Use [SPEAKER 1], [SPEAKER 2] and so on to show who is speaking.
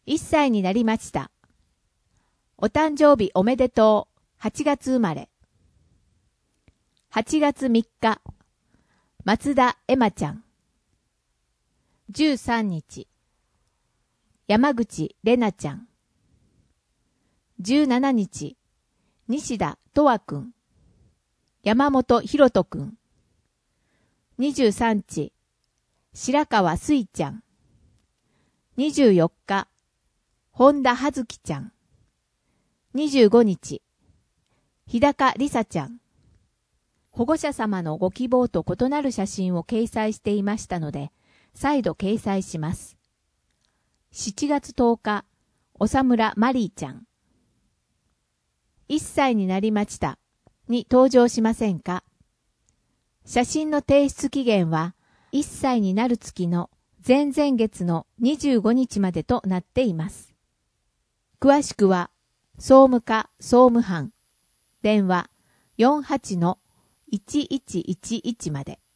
[SPEAKER 1] 1歳になりました。お誕生日おめでとう。8月生まれ。8月3日、松田エマちゃん。13日、山口玲奈ちゃん。17日、西田とわくん。山本ひろとくん。23日、白川すいちゃん。24日、本田はずきちゃん。25日、日高りさちゃん。保護者様のご希望と異なる写真を掲載していましたので、再度掲載します。7月10日、長村マリーちゃん。1歳になりましたに登場しませんか？写真の提出期限は1歳になる月の前々月の25日までとなっています。詳しくは総務課総務班電話 48-1111 まで。